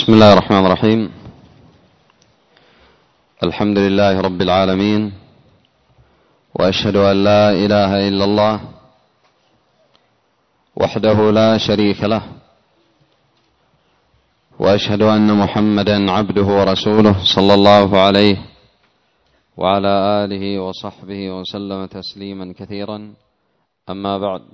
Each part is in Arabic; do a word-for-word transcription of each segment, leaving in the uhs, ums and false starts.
بسم الله الرحمن الرحيم. الحمد لله رب العالمين، وأشهد أن لا إله إلا الله وحده لا شريك له، وأشهد أن محمدا عبده ورسوله صلى الله عليه وعلى آله وصحبه وسلم تسليما كثيرا. أما بعد،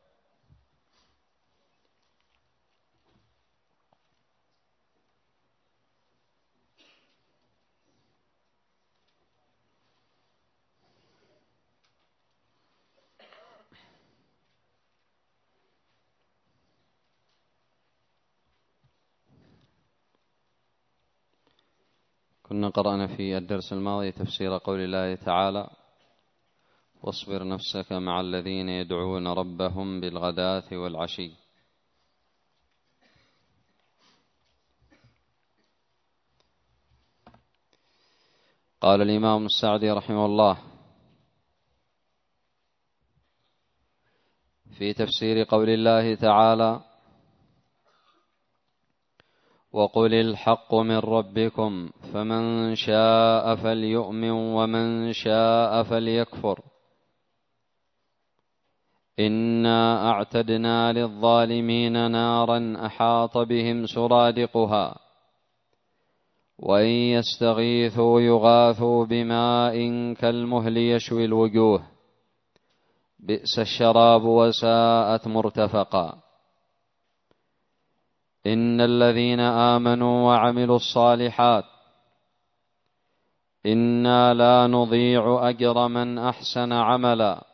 كنا قرأنا في الدرس الماضي تفسير قول الله تعالى: واصبر نفسك مع الذين يدعون ربهم بالغداة والعشي. قال الإمام السعدي رحمه الله في تفسير قول الله تعالى: وقل الحق من ربكم فمن شاء فليؤمن ومن شاء فليكفر إنا أعتدنا للظالمين نارا أحاط بهم سرادقها وإن يستغيثوا يغاثوا بماء كالمهل يشوي الوجوه بئس الشراب وساءت مرتفقا إن الذين آمنوا وعملوا الصالحات إنا لا نضيع أجر من أحسن عملا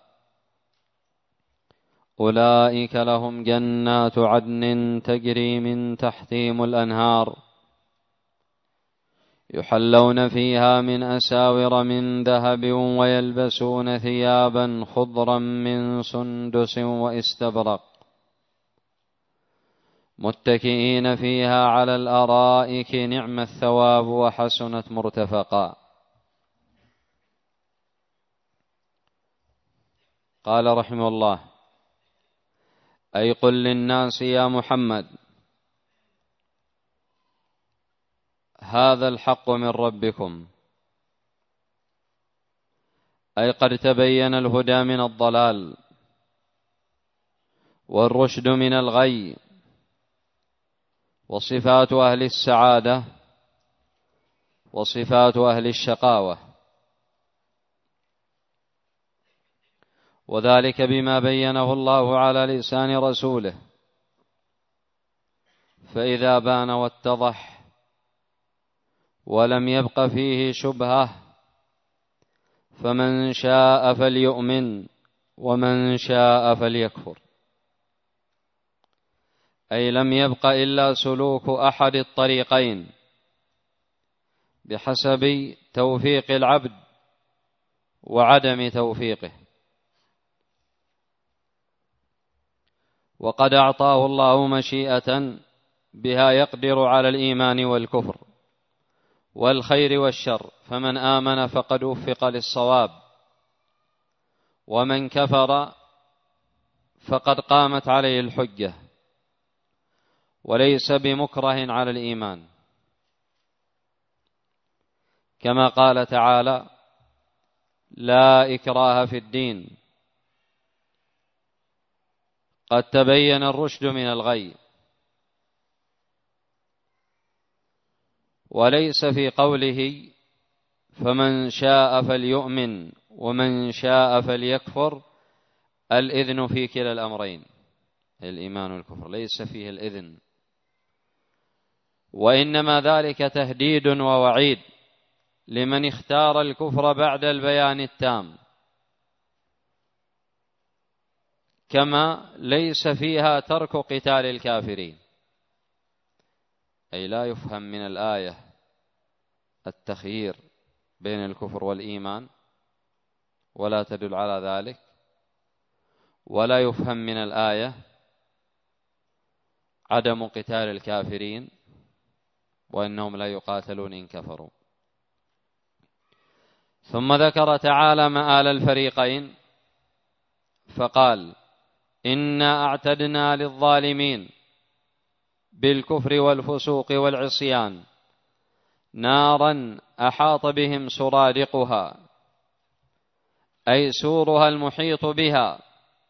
أولئك لهم جنات عدن تجري من تحتهم الأنهار يحلون فيها من أساور من ذهب ويلبسون ثيابا خضرا من سندس واستبرق متكئين فيها على الأرائك نعم الثواب وحسنت مرتفقا. قال رحمه الله: أي قل للناس يا محمد هذا الحق من ربكم، أي قد تبين الهدى من الضلال والرشد من الغي، وصفات أهل السعادة وصفات أهل الشقاوة، وذلك بما بينه الله على لسان رسوله، فإذا بان واتضح ولم يبق فيه شبهة فمن شاء فليؤمن ومن شاء فليكفر، أي لم يبق إلا سلوك أحد الطريقين بحسب توفيق العبد وعدم توفيقه. وقد أعطاه الله مشيئة بها يقدر على الإيمان والكفر والخير والشر، فمن آمن فقد وفق للصواب، ومن كفر فقد قامت عليه الحجة وليس بمكره على الإيمان، كما قال تعالى: لا إكراه في الدين قد تبين الرشد من الغي. وليس في قوله فمن شاء فليؤمن ومن شاء فليكفر الإذن في كلا الأمرين، الإيمان والكفر ليس فيه الإذن، وإنما ذلك تهديد ووعيد لمن اختار الكفر بعد البيان التام، كما ليس فيها ترك قتال الكافرين، أي لا يفهم من الآية التخيير بين الكفر والإيمان ولا تدل على ذلك، ولا يفهم من الآية عدم قتال الكافرين وإنهم لا يقاتلون إن كفروا. ثم ذكر تعالى مآل الفريقين فقال: إنا أعتدنا للظالمين بالكفر والفسوق والعصيان نارا أحاط بهم سرادقها، أي سورها المحيط بها،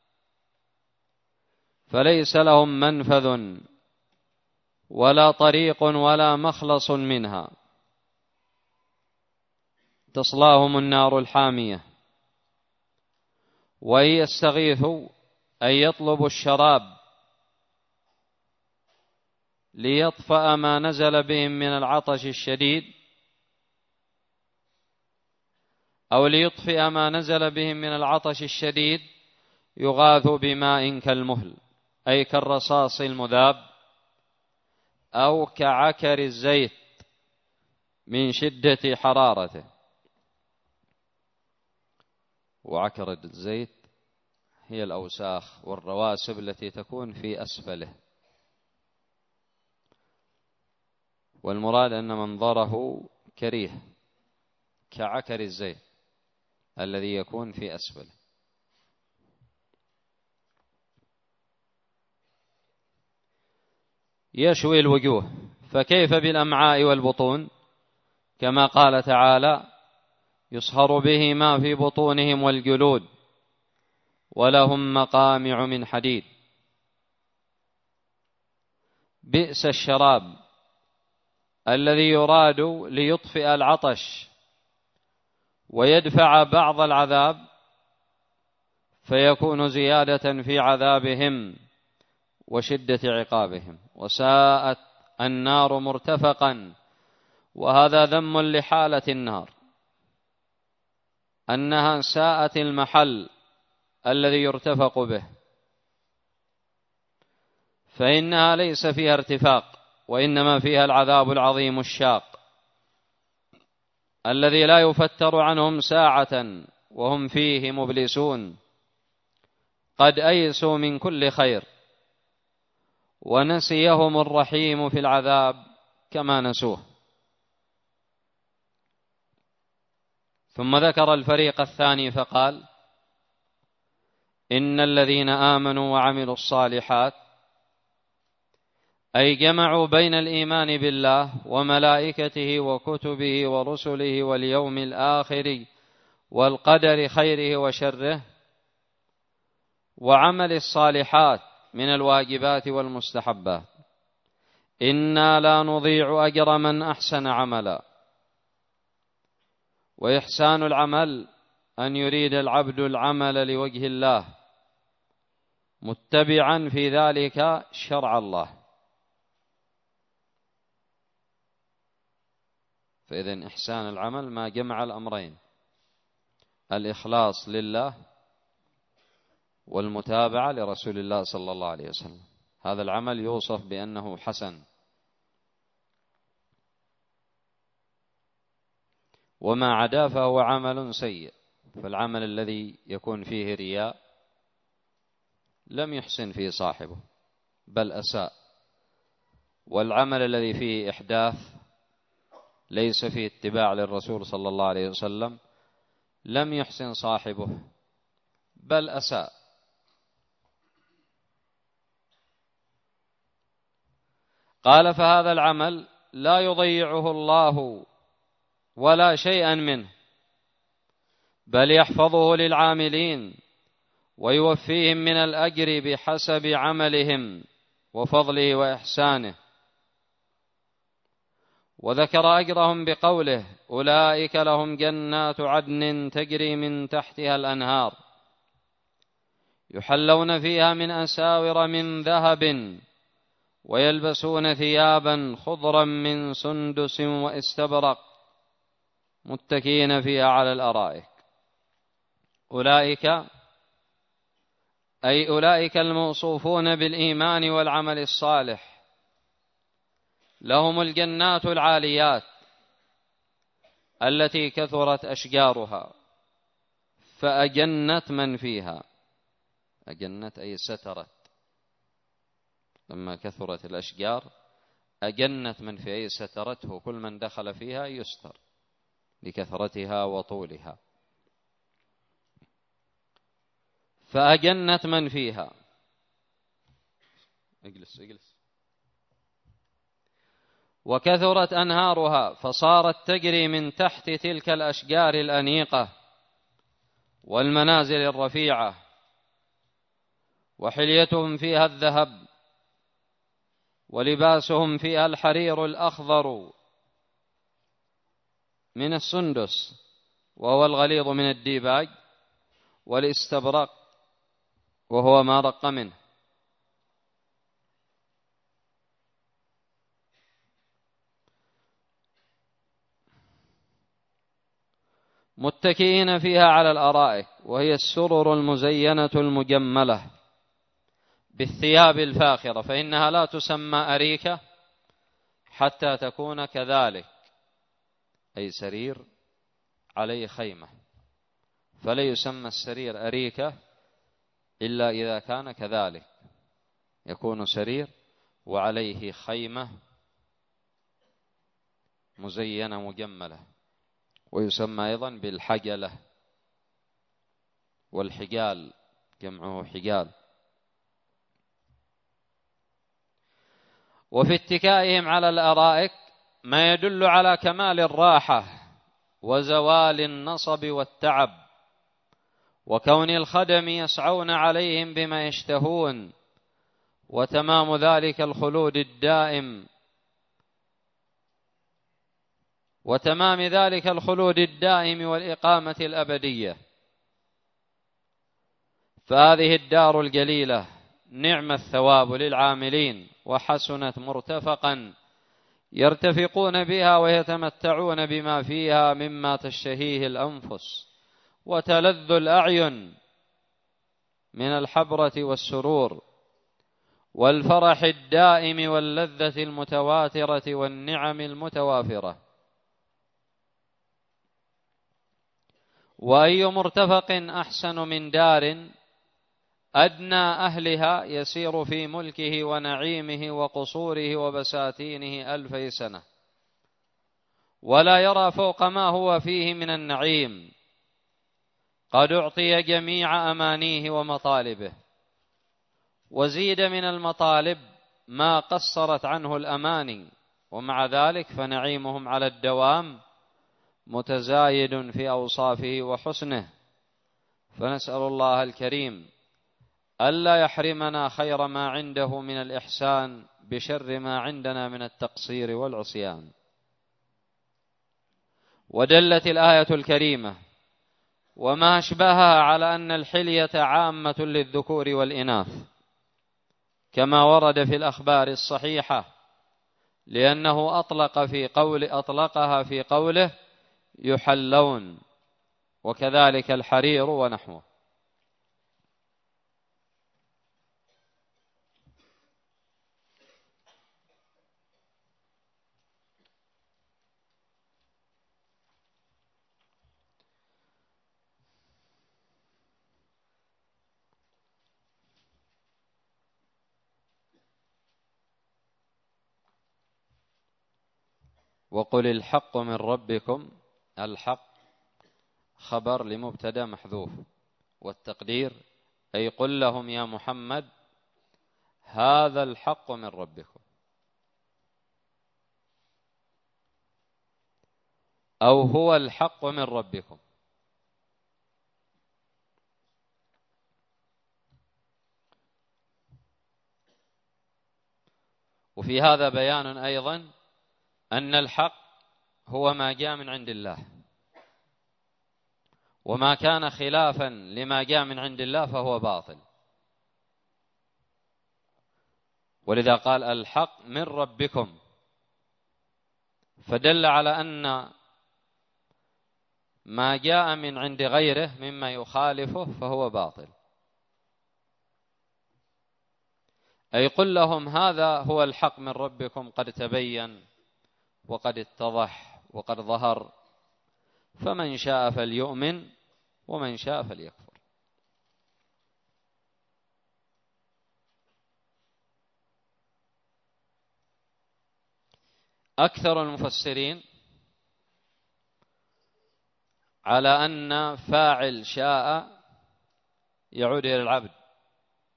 فليس لهم منفذ ولا طريق ولا مخلص منها، تصلاهم النار الحامية. وإن يستغيثوا أي يطلبوا الشراب ليطفأ ما نزل بهم من العطش الشديد، أو ليطفئ ما نزل بهم من العطش الشديد، يغاثوا بماء كالمهل، أي كالرصاص المذاب، أو كعكر الزيت من شدة حرارته. وعكر الزيت هي الأوساخ والرواسب التي تكون في أسفله، والمراد أن منظره كريه كعكر الزيت الذي يكون في أسفله. يشوي الوجوه، فكيف بالأمعاء والبطون؟ كما قال تعالى: يصهر به ما في بطونهم والجلود ولهم مقامع من حديد. بئس الشراب الذي يراد ليطفئ العطش ويدفع بعض العذاب، فيكون زيادة في عذابهم وشدة عقابهم. وساءت النار مرتفقا، وهذا ذم لحالة النار، أنها ساءت المحل الذي يرتفق به، فإنها ليس فيها ارتفاق، وإنما فيها العذاب العظيم الشاق الذي لا يفتر عنهم ساعة وهم فيه مبلسون، قد أيسوا من كل خير، ونسيهم الرحيم في العذاب كما نسوه. ثم ذكر الفريق الثاني فقال: إن الذين آمنوا وعملوا الصالحات، أي جمعوا بين الإيمان بالله وملائكته وكتبه ورسله واليوم الآخر والقدر خيره وشره، وعمل الصالحات من الواجبات والمستحبات، إنا لا نضيع أجر من أحسن عملا. وإحسان العمل أن يريد العبد العمل لوجه الله متبعا في ذلك شرع الله. فإذن إحسان العمل ما جمع الأمرين: الإخلاص لله والمتابعة لرسول الله صلى الله عليه وسلم. هذا العمل يوصف بأنه حسن. وما عدا فهو عمل سيء. فالعمل الذي يكون فيه رياء لم يحسن فيه صاحبه بل أساء، والعمل الذي فيه إحداث ليس فيه اتباع للرسول صلى الله عليه وسلم لم يحسن صاحبه بل أساء. قال: فهذا العمل لا يضيعه الله ولا شيئا منه، بل يحفظه للعاملين ويوفيهم من الأجر بحسب عملهم وفضله وإحسانه. وذكر أجرهم بقوله: أولئك لهم جنات عدن تجري من تحتها الأنهار، يحلون فيها من أساور من ذهب، ويلبسون ثيابا خضرا من سندس واستبرق، متكئين فيها على الأرائك. أولئك أي أولئك الموصوفون بالإيمان والعمل الصالح لهم الجنات العاليات التي كثرت أشجارها فأجنت من فيها. أجنت أي سترت، لما كثرت الأشجار أجنت من فيها أي سترته، كل من دخل فيها يستر لكثرتها وطولها. فأجنت من فيها. اجلس اجلس وكثرت أنهارها فصارت تجري من تحت تلك الأشجار الأنيقة والمنازل الرفيعة، وحليتهم فيها الذهب، ولباسهم فيها الحرير الأخضر من السندس وهو الغليظ من الديباج، والاستبرق وهو ما رق منه. متكئين فيها على الأرائك، وهي السرر المزينة المجملة بالثياب الفاخرة، فإنها لا تسمى أريكة حتى تكون كذلك، أي سرير عليه خيمة، فلا يسمى السرير أريكة إلا إذا كان كذلك، يكون سرير وعليه خيمة مزينة مجملة، ويسمى أيضا بالحجلة، والحجال جمعه حجال. وفي اتكائهم على الأرائك ما يدل على كمال الراحة وزوال النصب والتعب، وكون الخدم يسعون عليهم بما يشتهون، وتمام ذلك الخلود الدائم وتمام ذلك الخلود الدائم والإقامة الأبدية. فهذه الدار الجليلة نعم الثواب للعاملين، وحسنت مرتفقا يرتفقون بها ويتمتعون بما فيها مما تشتهيه الأنفس وتلذ الأعين من الحبرة والسرور والفرح الدائم واللذة المتواترة والنعم المتوافرة. وأي مرتفق أحسن من دار أدنى أهلها يسير في ملكه ونعيمه وقصوره وبساتينه ألفي سنة، ولا يرى فوق ما هو فيه من النعيم، قد أعطي جميع أمانيه ومطالبه، وزيد من المطالب ما قصرت عنه الأماني، ومع ذلك فنعيمهم على الدوام متزايد في أوصافه وحسنه. فنسأل الله الكريم ألا يحرمنا خير ما عنده من الإحسان بشر ما عندنا من التقصير والعصيان. ودلت الآية الكريمة وما أشبهها على أن الحلية عامة للذكور والإناث كما ورد في الأخبار الصحيحة، لأنه أطلق في قول أطلقها في قوله يحلون، وكذلك الحرير ونحوه. وقل الحق من ربكم، الحق خبر لمبتدأ محذوف، والتقدير أي قل لهم يا محمد هذا الحق من ربكم، أو هو الحق من ربكم. وفي هذا بيان أيضا أن الحق هو ما جاء من عند الله، وما كان خلافا لما جاء من عند الله فهو باطل. ولذا قال الحق من ربكم، فدل على أن ما جاء من عند غيره مما يخالفه فهو باطل. أي قل لهم هذا هو الحق من ربكم، قد تبين وقد اتضح وقد ظهر، فمن شاء فليؤمن ومن شاء فليكفر. أكثر المفسرين على أن فاعل شاء يعود إلى العبد،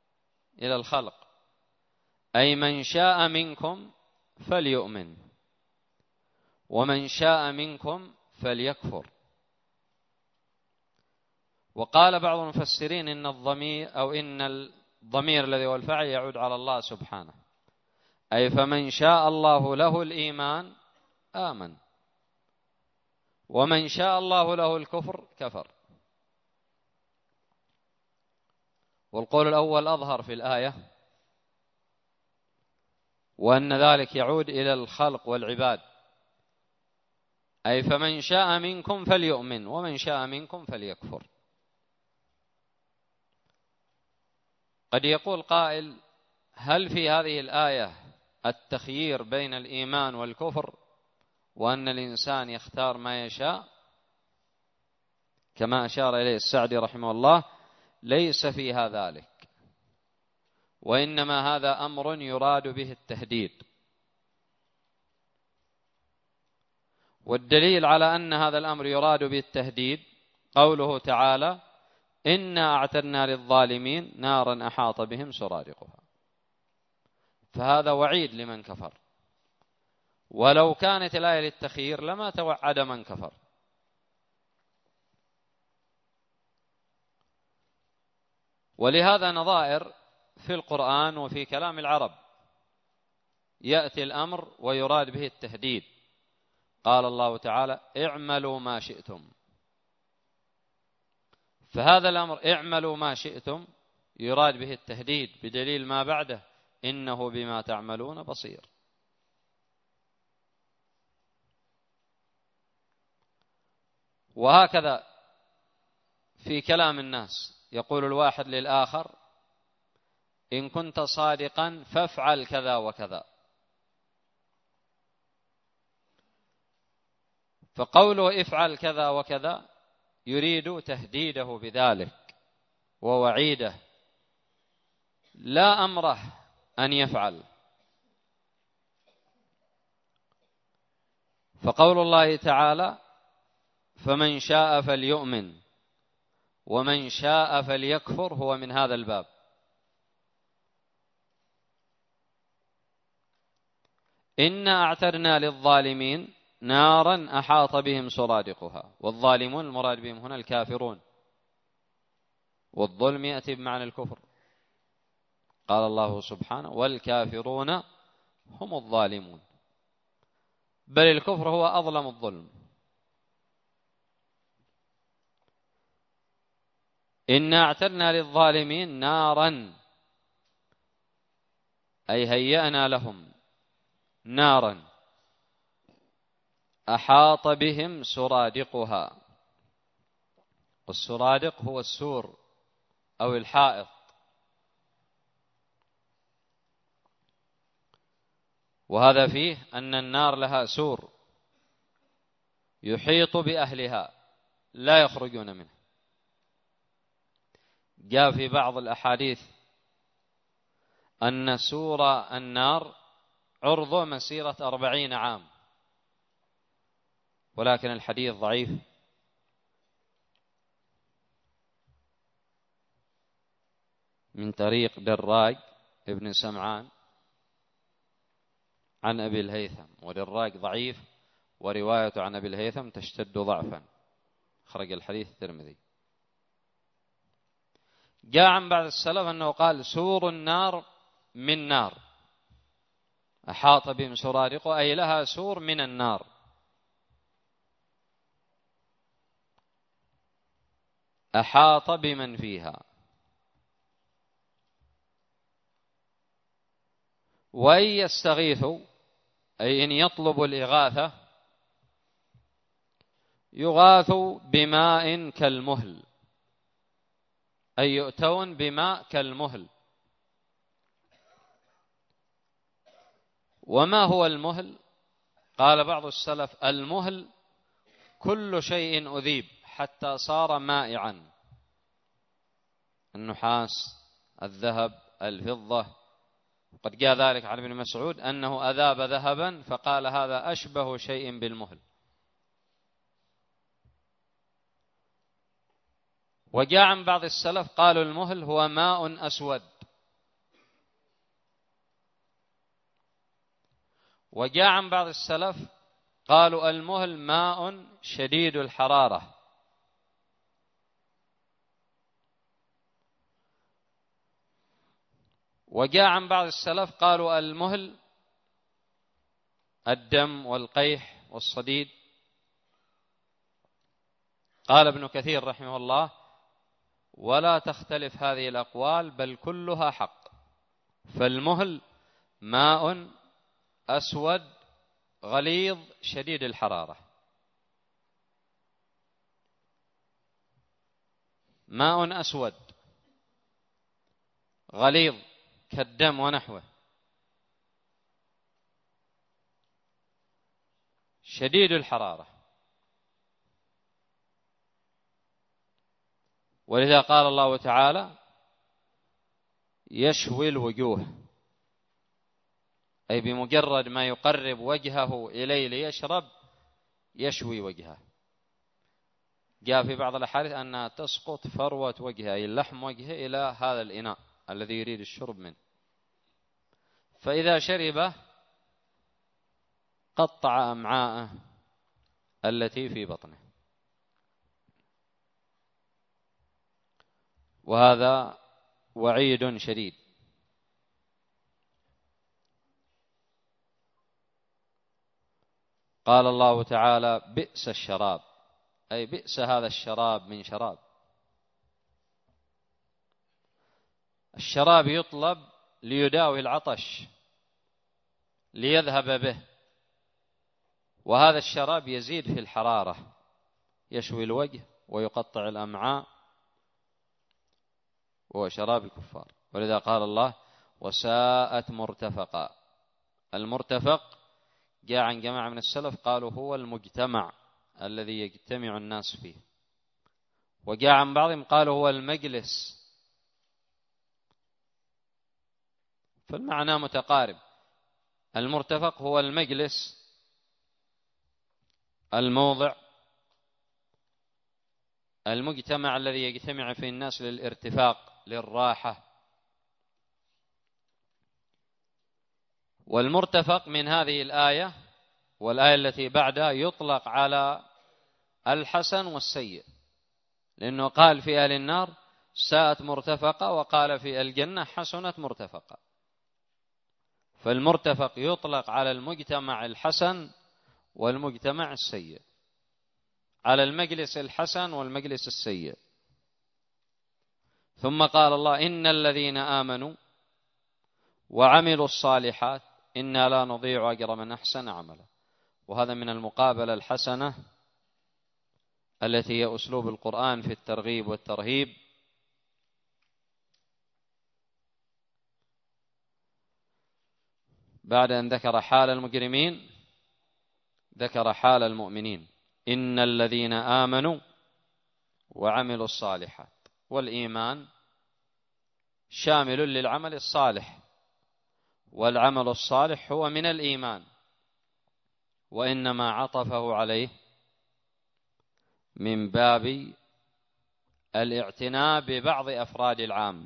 إلى الخلق، أي من شاء منكم فليؤمن ومن شاء منكم فليكفر. وقال بعض المفسرين إن الضمير أو إن الضمير الذي هو الفاعل يعود على الله سبحانه، أي فمن شاء الله له الإيمان آمن، ومن شاء الله له الكفر كفر. والقول الأول أظهر في الآية، وأن ذلك يعود إلى الخلق والعباد، أي فمن شاء منكم فليؤمن ومن شاء منكم فليكفر. قد يقول قائل: هل في هذه الآية التخيير بين الإيمان والكفر، وأن الإنسان يختار ما يشاء كما أشار إليه السعدي رحمه الله؟ ليس فيها ذلك، وإنما هذا أمر يراد به التهديد. والدليل على أن هذا الأمر يراد به التهديد قوله تعالى: إنا أعتدنا للظالمين نارا أحاط بهم سرادقها. فهذا وعيد لمن كفر، ولو كانت الآية للتخيير لما توعد من كفر. ولهذا نظائر في القرآن وفي كلام العرب يأتي الأمر ويراد به التهديد. قال الله تعالى: اعملوا ما شئتم. فهذا الأمر اعملوا ما شئتم يراد به التهديد بدليل ما بعده: إنه بما تعملون بصير. وهكذا في كلام الناس يقول الواحد للآخر: إن كنت صادقا فافعل كذا وكذا. فقوله افعل كذا وكذا يريد تهديده بذلك ووعيده، لا أمره أن يفعل. فقول الله تعالى: فمن شاء فليؤمن ومن شاء فليكفر هو من هذا الباب. إنا أعتدنا للظالمين نارا أحاط بهم سرادقها. والظالمون المراد بهم هنا الكافرون، والظلم يأتي بمعنى الكفر. قال الله سبحانه: والكافرون هم الظالمون، بل الكفر هو أظلم الظلم. إنا أعتدنا للظالمين نارا، أي هيأنا لهم نارا أحاط بهم سرادقها. والسرادق هو السور أو الحائط. وهذا فيه أن النار لها سور يحيط بأهلها لا يخرجون منه. جاء في بعض الأحاديث أن سور النار عرضه مسيرة أربعين عام، ولكن الحديث ضعيف. من طريق دراج ابن سمعان عن أبي الهيثم، ودراج ضعيف، وروايته عن أبي الهيثم تشتد ضعفا. خرج الحديث الترمذي. جاء عن بعض السلف أنه قال: سور النار من نار أحاط بهم سرادقه، أي لها سور من النار. أحاط بمن فيها. وإن يستغيثوا، أي إن يطلبوا الإغاثة، يغاثوا بماء كالمهل، أي يؤتون بماء كالمهل. وما هو المهل؟ قال بعض السلف: المهل كل شيء أذيب حتى صار مائعا، النحاس، الذهب، الفضة. قد جاء ذلك عن ابن مسعود أنه أذاب ذهبا فقال: هذا أشبه شيء بالمهل. وجاء عن بعض السلف قالوا: المهل هو ماء أسود. وجاء عن بعض السلف قالوا المهل ماء شديد الحرارة. وجاء عن بعض السلف قالوا المهل الدم والقيح والصديد. قال ابن كثير رحمه الله: ولا تختلف هذه الأقوال بل كلها حق، فالمهل ماء أسود غليظ شديد الحرارة، ماء أسود غليظ كالدم ونحوه شديد الحرارة. ولذا قال الله تعالى: يشوي الوجوه، أي بمجرد ما يقرب وجهه إليه ليشرب يشوي وجهه. جاء في بعض الأحاديث أنها تسقط فروة وجهه، أي لحم وجهه، إلى هذا الإناء الذي يريد الشرب منه، فإذا شربه قطع أمعاءه التي في بطنه. وهذا وعيد شديد. قال الله تعالى: بئس الشراب، أي بئس هذا الشراب من شراب. الشراب يطلب ليداوي العطش ليذهب به، وهذا الشراب يزيد في الحرارة، يشوي الوجه ويقطع الأمعاء، وهو شراب الكفار. ولذا قال الله: وساءت مرتفقا. المرتفق جاء عن جماعة من السلف قالوا هو المجتمع الذي يجتمع الناس فيه، وجاء عن بعضهم قالوا هو المجلس، فالمعنى متقارب. المرتفق هو المجلس، الموضع، المجتمع الذي يجتمع فيه الناس للارتفاق للراحة. والمرتفق من هذه الآية والآية التي بعدها يطلق على الحسن والسيء، لأنه قال في أهل النار ساءت مرتفقة، وقال في الجنة حسنت مرتفقة. فالمرتفق يطلق على المجتمع الحسن والمجتمع السيء، على المجلس الحسن والمجلس السيء. ثم قال الله: إن الذين آمنوا وعملوا الصالحات إنا لا نضيع أجر من أحسن عملا. وهذا من المقابلة الحسنة التي هي أسلوب القرآن في الترغيب والترهيب. بعد أن ذكر حال المجرمين ذكر حال المؤمنين: إن الذين آمنوا وعملوا الصالحات. والإيمان شامل للعمل الصالح، والعمل الصالح هو من الإيمان، وإنما عطفه عليه من باب الاعتناء ببعض أفراد العام.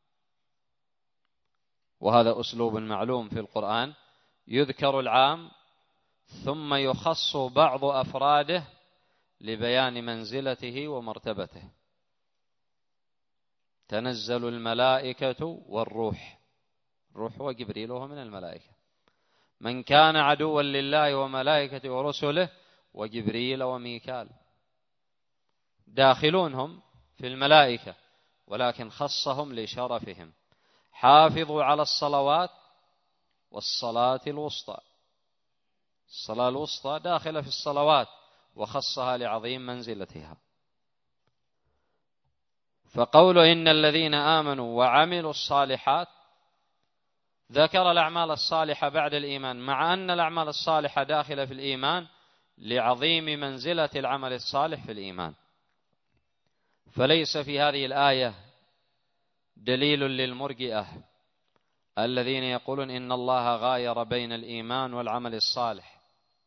وهذا أسلوب معلوم في القرآن، يذكر العام ثم يخص بعض أفراده لبيان منزلته ومرتبته. تنزل الملائكة والروح، الروح هو جبريل وهو من الملائكة. من كان عدوا لله وملائكته ورسله وجبريل وميكال، داخلونهم في الملائكة، ولكن خصهم لشرفهم. حافظوا على الصلوات والصلاة الوسطى، الصلاة الوسطى داخلة في الصلوات وخصها لعظيم منزلتها. فقوله إن الذين آمنوا وعملوا الصالحات ذكر الأعمال الصالحة بعد الإيمان، مع أن الأعمال الصالحة داخلة في الإيمان لعظيم منزلة العمل الصالح في الإيمان. فليس في هذه الآية دليل للمرجئة الذين يقولون إن الله غاير بين الإيمان والعمل الصالح.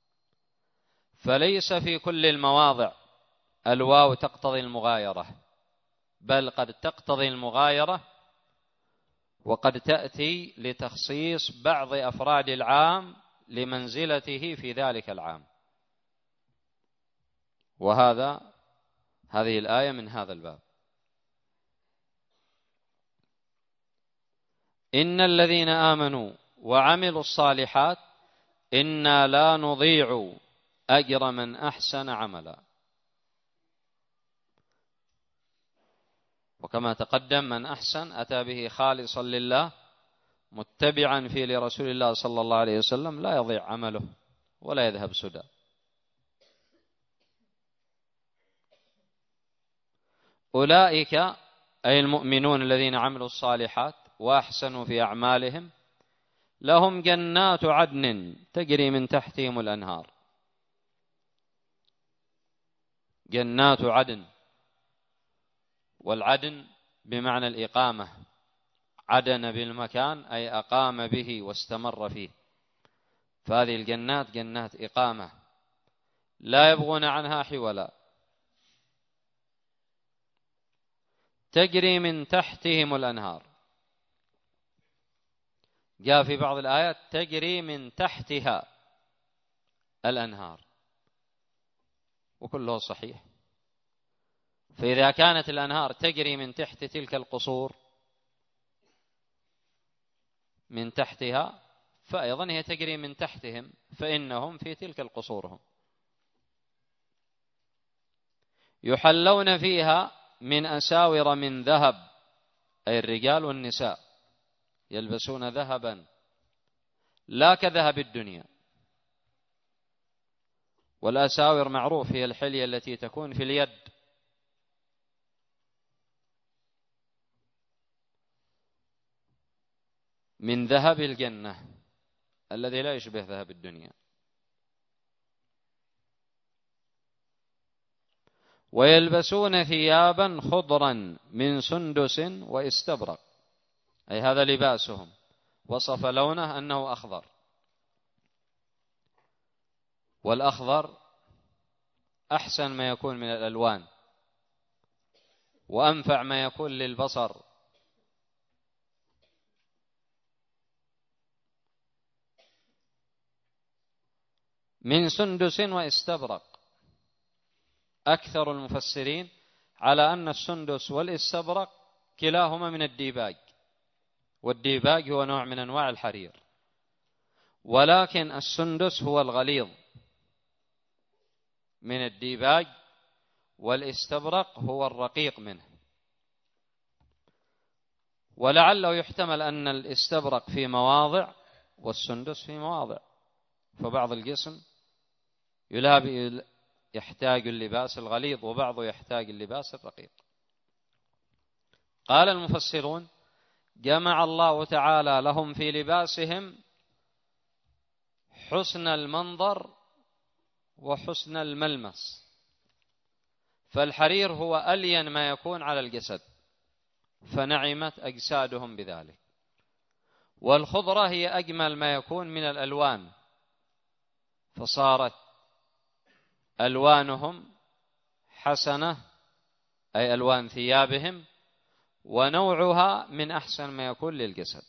فليس في كل المواضع الواو تقتضي المغايرة، بل قد تقتضي المغايرة وقد تأتي لتخصيص بعض أفراد العام لمنزلته في ذلك العام. وهذا هذه الآية من هذا الباب. إن الذين آمنوا وعملوا الصالحات إنا لا نضيع أجر من أحسن عملا. وكما تقدم من أحسن أتى به خالصا لله متبعا في لرسول الله صلى الله عليه وسلم لا يضيع عمله ولا يذهب سدى. أولئك أي المؤمنون الذين عملوا الصالحات وأحسنوا في أعمالهم لهم جنات عدن تجري من تحتهم الأنهار. جنات عدن، والعدن بمعنى الإقامة، عدن بالمكان أي أقام به واستمر فيه، فهذه الجنات جنات إقامة لا يبغون عنها حولا، تجري من تحتهم الأنهار. جاء في بعض الآيات تجري من تحتها الأنهار، وكله صحيح. فإذا كانت الأنهار تجري من تحت تلك القصور من تحتها، فأيضا هي تجري من تحتهم، فإنهم في تلك القصورهم يحلون فيها من أساور من ذهب، أي الرجال والنساء يلبسون ذهبا لا كذهب الدنيا. والأساور معروف هي الحلية التي تكون في اليد، من ذهب الجنة الذي لا يشبه ذهب الدنيا. ويلبسون ثيابا خضرا من سندس واستبرق، أي هذا لباسهم، وصف لونه أنه أخضر، والأخضر أحسن ما يكون من الألوان وأنفع ما يكون للبصر. من سندس واستبرق، أكثر المفسرين على أن السندس والاستبرق كلاهما من الديباج، والديباج هو نوع من أنواع الحرير، ولكن السندس هو الغليظ من الديباج، والاستبرق هو الرقيق منه. ولعله يحتمل أن الاستبرق في مواضع والسندس في مواضع، فبعض الجسم يلاب يحتاج اللباس الغليظ وبعضه يحتاج اللباس الرقيق. قال المفسرون: جمع الله تعالى لهم في لباسهم حسن المنظر وحسن الملمس، فالحرير هو ألين ما يكون على الجسد فنعمت أجسادهم بذلك، والخضرة هي أجمل ما يكون من الألوان فصارت ألوانهم حسنة، أي ألوان ثيابهم، ونوعها من أحسن ما يكون للجسد.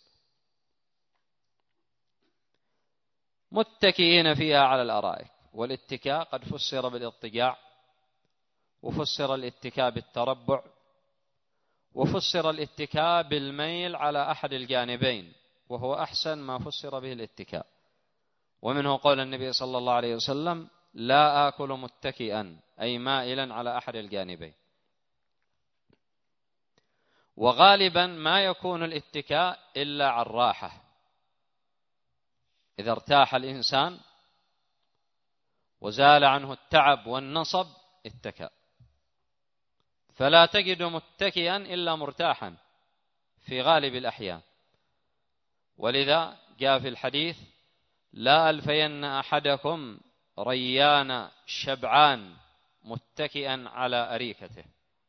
متكئين فيها على الأرائك، والاتكاء قد فسر بالاضطجاع، وفسر الاتكاء بالتربع، وفسر الاتكاء بالميل على أحد الجانبين، وهو أحسن ما فسر به الاتكاء. ومنه قول النبي صلى الله عليه وسلم: لا آكل متكئا، أي مائلا على أحد الجانبين. وغالبا ما يكون الاتكاء إلا على الراحة، إذا ارتاح الإنسان وزال عنه التعب والنصب اتكأ، فلا تجد متكئا إلا مرتاحا في غالب الأحيان. ولذا جاء في الحديث: لا ألفين أحدكم ريان شبعان متكئا على أريكته،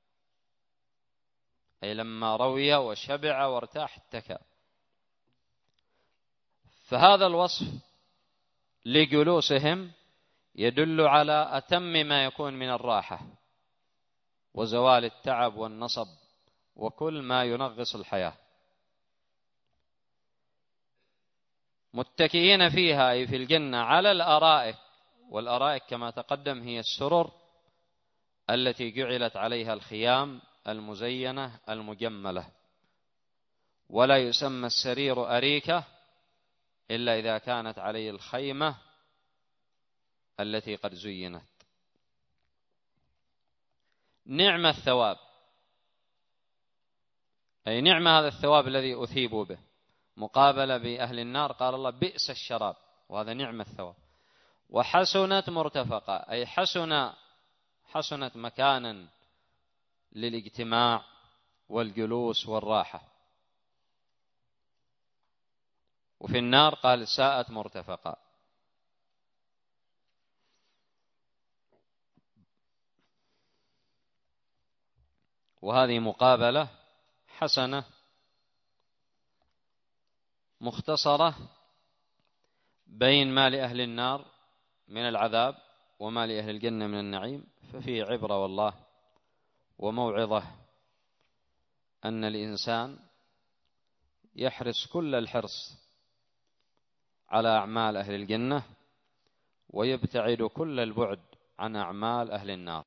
أي لما روي وشبع وارتاح اتكأ. فهذا الوصف لجلوسهم يدل على أتم ما يكون من الراحة وزوال التعب والنصب وكل ما ينغص الحياة. متكئين فيها أي في الجنة على الأرائك، والأرائك كما تقدم هي السرر التي جعلت عليها الخيام المزينة المجملة، ولا يسمى السرير أريكة إلا إذا كانت عليه الخيمة التي قد زينت. نعم الثواب، أي نعم هذا الثواب الذي أثيبوا به، مقابلة بأهل النار قال الله بئس الشراب، وهذا نعم الثواب. وحسنت مرتفقة، أي حسن حسنت مكانا للاجتماع والجلوس والراحة. وفي النار قال ساءت مرتفقة. وهذه مقابلة حسنة مختصرة بين ما لأهل النار من العذاب وما لأهل الجنة من النعيم، ففيه عبرة والله وموعظة أن الإنسان يحرص كل الحرص على أعمال أهل الجنة ويبتعد كل البعد عن أعمال أهل النار.